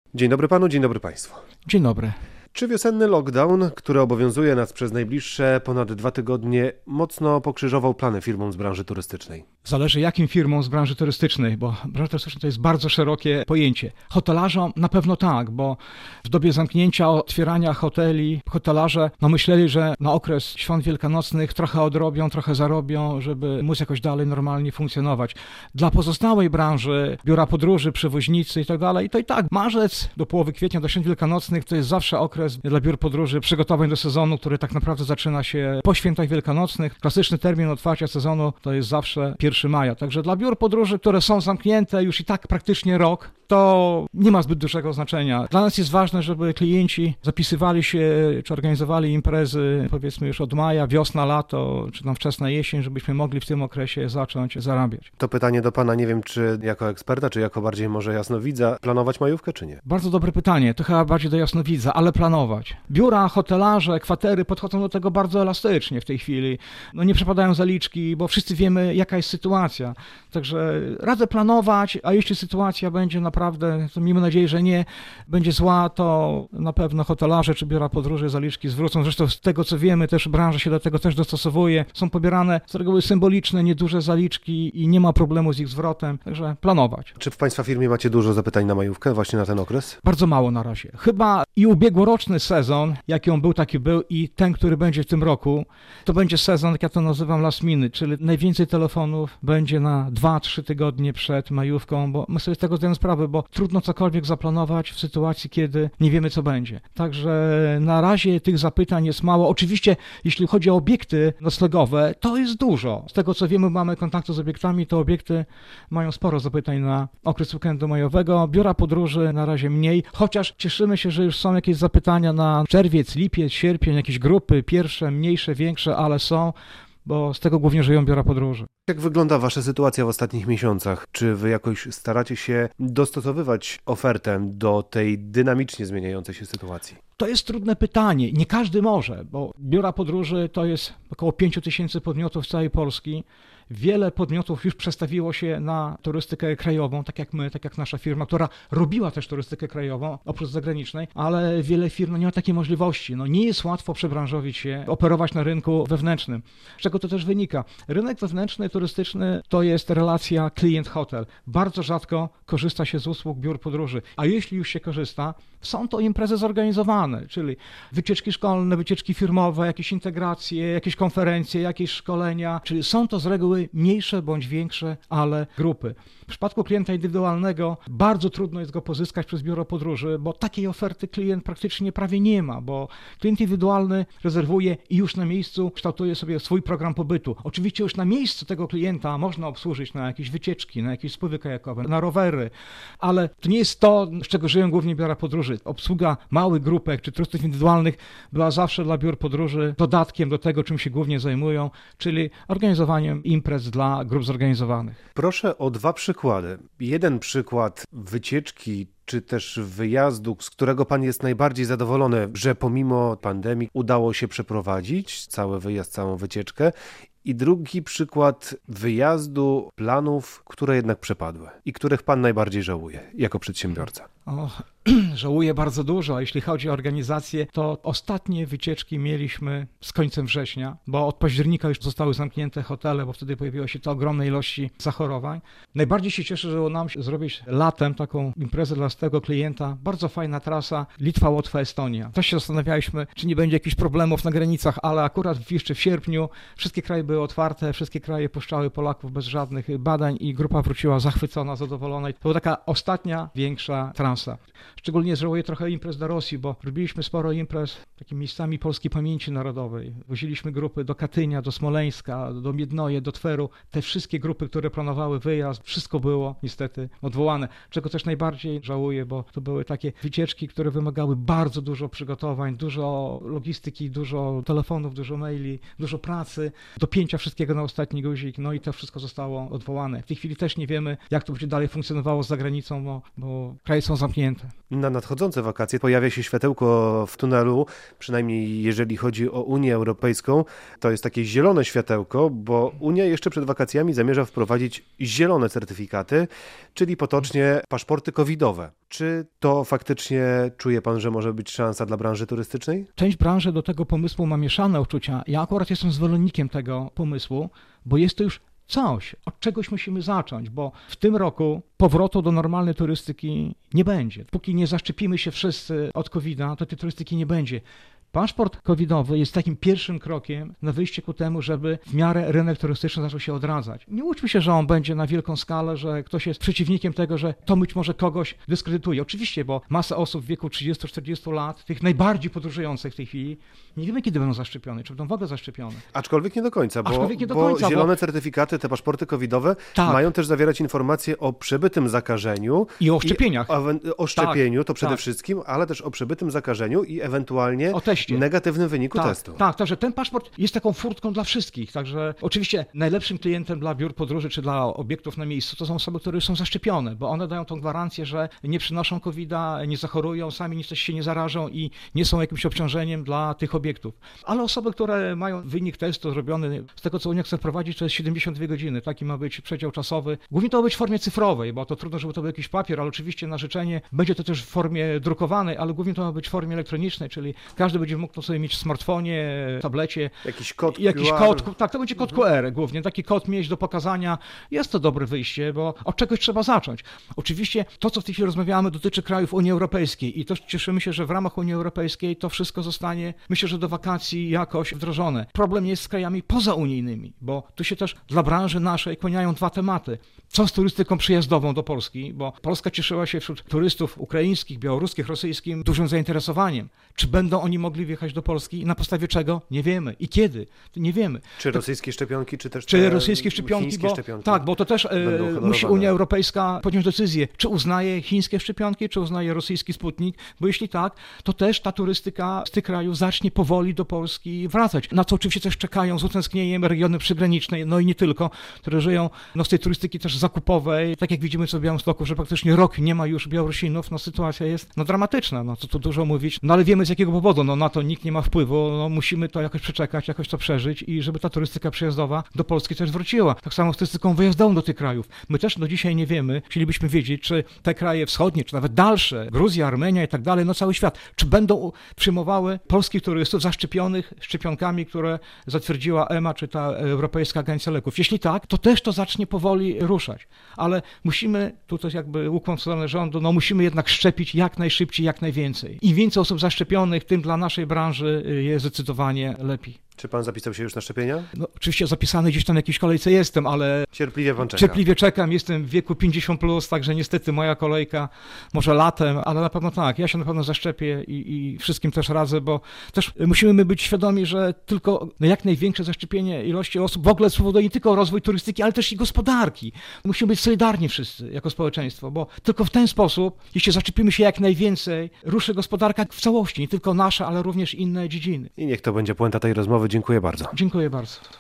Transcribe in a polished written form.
Dzień dobry panu, dzień dobry państwu. Dzień dobry. Czy wiosenny lockdown, który obowiązuje nas przez najbliższe ponad 2 tygodnie, mocno pokrzyżował plany firmom z branży turystycznej? Zależy jakim firmom z branży turystycznej, bo branża turystyczna to jest bardzo szerokie pojęcie. Hotelarzom na pewno tak, bo w dobie zamknięcia, otwierania hoteli, hotelarze myśleli, że na okres świąt wielkanocnych trochę odrobią, trochę zarobią, żeby móc jakoś dalej normalnie funkcjonować. Dla pozostałej branży, biura podróży, przewoźnicy i tak dalej, to i tak marzec do połowy kwietnia, do świąt wielkanocnych to jest zawsze okres dla biur podróży przygotowań do sezonu, który tak naprawdę zaczyna się po świętach wielkanocnych. Klasyczny termin otwarcia sezonu to jest zawsze 1 maja. Także dla biur podróży, które są zamknięte już i tak praktycznie rok, to nie ma zbyt dużego znaczenia. Dla nas jest ważne, żeby klienci zapisywali się, czy organizowali imprezy, powiedzmy już od maja, wiosna, lato, czy tam wczesna jesień, żebyśmy mogli w tym okresie zacząć zarabiać. To pytanie do pana, nie wiem czy jako eksperta, czy jako bardziej może jasnowidza, planować majówkę czy nie? Bardzo dobre pytanie, to chyba bardziej do jasnowidza, ale planować. Biura, hotelarze, kwatery podchodzą do tego bardzo elastycznie w tej chwili. Nie przepadają zaliczki, bo wszyscy wiemy, jaka jest sytuacja. Także radzę planować, a jeśli sytuacja będzie naprawdę, to miejmy nadzieję, że nie będzie zła, to na pewno hotelarze czy biura podróży zaliczki zwrócą. Zresztą z tego, co wiemy, też branża się do tego też dostosowuje. Są pobierane z reguły symboliczne, nieduże zaliczki i nie ma problemu z ich zwrotem. Także planować. Czy w państwa firmie macie dużo zapytań na majówkę, właśnie na ten okres? Bardzo mało na razie. Chyba i ubiegłoroczny sezon, jaki on był, taki był i ten, który będzie w tym roku, to będzie sezon, jak ja to nazywam, last minute, czyli najwięcej telefonów będzie na 2-3 tygodnie przed majówką, bo my sobie z tego zdajemy sprawę, bo trudno cokolwiek zaplanować w sytuacji, kiedy nie wiemy, co będzie. Także na razie tych zapytań jest mało. Oczywiście, jeśli chodzi o obiekty noclegowe, to jest dużo. Z tego, co wiemy, mamy kontakty z obiektami, to obiekty mają sporo zapytań na okres weekendu majowego. Biura podróży na razie mniej, chociaż cieszymy się, że już są jakieś zapytania na czerwiec, lipiec, sierpień, jakieś grupy, pierwsze, mniejsze, większe, ale są, bo z tego głównie żyją biura podróży. Jak wygląda wasza sytuacja w ostatnich miesiącach? Czy wy jakoś staracie się dostosowywać ofertę do tej dynamicznie zmieniającej się sytuacji? To jest trudne pytanie. Nie każdy może, bo biura podróży to jest około 5000 podmiotów z całej Polski. Wiele podmiotów już przestawiło się na turystykę krajową, tak jak my, tak jak nasza firma, która robiła też turystykę krajową, oprócz zagranicznej, ale wiele firm nie ma takiej możliwości. Nie jest łatwo przebranżowić się, operować na rynku wewnętrznym. Z czego to też wynika? Rynek wewnętrzny, turystyczny to jest relacja klient-hotel. Bardzo rzadko korzysta się z usług biur podróży, a jeśli już się korzysta, są to imprezy zorganizowane, czyli wycieczki szkolne, wycieczki firmowe, jakieś integracje, jakieś konferencje, jakieś szkolenia, czyli są to z reguły mniejsze bądź większe, ale grupy. W przypadku klienta indywidualnego bardzo trudno jest go pozyskać przez biuro podróży, bo takiej oferty klient praktycznie prawie nie ma, bo klient indywidualny rezerwuje i już na miejscu kształtuje sobie swój program pobytu. Oczywiście już na miejscu tego klienta można obsłużyć na jakieś wycieczki, na jakieś spływy kajakowe, na rowery, ale to nie jest to, z czego żyją głównie biura podróży. Obsługa małych grupek czy turystów indywidualnych była zawsze dla biur podróży dodatkiem do tego, czym się głównie zajmują, czyli organizowaniem imprez dla grup zorganizowanych. Proszę o 2 przykłady. Jeden przykład wycieczki czy też wyjazdu, z którego pan jest najbardziej zadowolony, że pomimo pandemii udało się przeprowadzić cały wyjazd, całą wycieczkę. I drugi przykład wyjazdu, planów, które jednak przepadły i których pan najbardziej żałuje jako przedsiębiorca. Żałuję bardzo dużo, a jeśli chodzi o organizację, to ostatnie wycieczki mieliśmy z końcem września, bo od października już zostały zamknięte hotele, bo wtedy pojawiły się te ogromne ilości zachorowań. Najbardziej się cieszę, że udało nam się zrobić latem taką imprezę dla swojego klienta. Bardzo fajna trasa Litwa, Łotwa, Estonia. Też się zastanawialiśmy, czy nie będzie jakichś problemów na granicach, ale akurat jeszcze w sierpniu wszystkie kraje były otwarte, wszystkie kraje puszczały Polaków bez żadnych badań i grupa wróciła zachwycona, zadowolona. To była taka ostatnia, większa trasa. Szczególnie żałuję trochę imprez do Rosji, bo robiliśmy sporo imprez takimi miejscami polskiej pamięci narodowej. Woziliśmy grupy do Katynia, do Smoleńska, do Miednoje, do Tweru. Te wszystkie grupy, które planowały wyjazd, wszystko było niestety odwołane. Czego też najbardziej żałuję, bo to były takie wycieczki, które wymagały bardzo dużo przygotowań, dużo logistyki, dużo telefonów, dużo maili, dużo pracy. Do napięcia wszystkiego na ostatni guzik, no i to wszystko zostało odwołane. W tej chwili też nie wiemy, jak to będzie dalej funkcjonowało za granicą, bo kraje są zamknięte. Na nadchodzące wakacje pojawia się światełko w tunelu, przynajmniej jeżeli chodzi o Unię Europejską. To jest takie zielone światełko, bo Unia jeszcze przed wakacjami zamierza wprowadzić zielone certyfikaty, czyli potocznie paszporty covidowe. Czy to faktycznie czuje pan, że może być szansa dla branży turystycznej? Część branży do tego pomysłu ma mieszane uczucia. Ja akurat jestem zwolennikiem tego pomysłu, bo jest to już coś, od czegoś musimy zacząć, bo w tym roku powrotu do normalnej turystyki nie będzie. Póki nie zaszczepimy się wszyscy od COVID-a, to tej turystyki nie będzie. Paszport covidowy jest takim pierwszym krokiem na wyjście ku temu, żeby w miarę rynek turystyczny zaczął się odradzać. Nie łudźmy się, że on będzie na wielką skalę, że ktoś jest przeciwnikiem tego, że to być może kogoś dyskredytuje. Oczywiście, bo masa osób w wieku 30-40 lat, tych najbardziej podróżujących w tej chwili, nie wiemy, kiedy będą zaszczepione, czy będą w ogóle zaszczepione. Aczkolwiek nie do końca, bo zielone certyfikaty, te paszporty covidowe mają też zawierać informacje o przebytym zakażeniu. I o szczepieniach. O szczepieniu to przede wszystkim, ale też o przebytym zakażeniu i ewentualnie negatywnym wyniku testu. Tak, także ten paszport jest taką furtką dla wszystkich. Także oczywiście najlepszym klientem dla biur podróży czy dla obiektów na miejscu to są osoby, które są zaszczepione, bo one dają tą gwarancję, że nie przynoszą COVID-a, nie zachorują, sami nic się nie zarażą i nie są jakimś obciążeniem dla tych obiektów. Ale osoby, które mają wynik testu zrobiony, z tego co Unia chce wprowadzić, to jest 72 godziny. Taki ma być przedział czasowy. Głównie to ma być w formie cyfrowej, bo to trudno, żeby to był jakiś papier, ale oczywiście na życzenie będzie to też w formie drukowanej, ale głównie to ma być w formie elektronicznej, czyli każdy będzie mógł to sobie mieć w smartfonie, tablecie. Jakiś kod QR. Tak, to będzie kod QR głównie. Taki kod mieć do pokazania. Jest to dobre wyjście, bo od czegoś trzeba zacząć. Oczywiście to, co w tej chwili rozmawiamy, dotyczy krajów Unii Europejskiej i też cieszymy się, że w ramach Unii Europejskiej to wszystko zostanie, myślę, że do wakacji jakoś wdrożone. Problem jest z krajami pozaunijnymi, bo tu się też dla branży naszej kłaniają dwa tematy. Co z turystyką przyjazdową do Polski, bo Polska cieszyła się wśród turystów ukraińskich, białoruskich, rosyjskich dużym zainteresowaniem. Czy będą oni mogli wjechać do Polski i na podstawie czego? Nie wiemy. I kiedy? Nie wiemy. Czy rosyjskie szczepionki, czy też rosyjskie szczepionki, szczepionki? Tak, bo to też musi Unia Europejska podjąć decyzję, czy uznaje chińskie szczepionki, czy uznaje rosyjski Sputnik, bo jeśli tak, to też ta turystyka z tych krajów zacznie powoli do Polski wracać. Na co oczywiście też czekają z utęsknieniem regiony przygraniczne, no i nie tylko, które żyją z tej turystyki też zakupowej. Tak jak widzimy co w Białymstoku, że praktycznie rok nie ma już Białorusinów, sytuacja jest dramatyczna, co tu dużo mówić, ale wiemy z jakiego powodu, na to nikt nie ma wpływu, musimy to jakoś przeczekać, jakoś to przeżyć i żeby ta turystyka przyjazdowa do Polski też wróciła. Tak samo z turystyką wyjazdową do tych krajów. My też do dzisiaj nie wiemy, chcielibyśmy wiedzieć, czy te kraje wschodnie, czy nawet dalsze, Gruzja, Armenia i tak dalej, cały świat, czy będą przyjmowały polskich turystów zaszczepionych szczepionkami, które zatwierdziła EMA, czy ta Europejska Agencja Leków. Jeśli tak, to też to zacznie powoli ruszać. Ale musimy, tutaj jakby ukłon w stronę rządu, musimy jednak szczepić jak najszybciej, jak najwięcej. Im więcej osób zaszczepionych, tym dla naszej branży jest zdecydowanie lepiej. Czy pan zapisał się już na szczepienia? Oczywiście zapisany gdzieś tam w jakiejś kolejce jestem, ale cierpliwie pan czeka. Cierpliwie czekam, jestem w wieku 50+, także niestety moja kolejka może latem, ale na pewno tak, ja się na pewno zaszczepię i wszystkim też radzę, bo też musimy być świadomi, że tylko jak największe zaszczepienie ilości osób w ogóle spowoduje nie tylko rozwój turystyki, ale też i gospodarki. Musimy być solidarni wszyscy jako społeczeństwo, bo tylko w ten sposób, jeśli zaszczepimy się jak najwięcej, ruszy gospodarka w całości, nie tylko nasza, ale również inne dziedziny. I niech to będzie puenta tej rozmowy. Dziękuję bardzo. Dziękuję bardzo.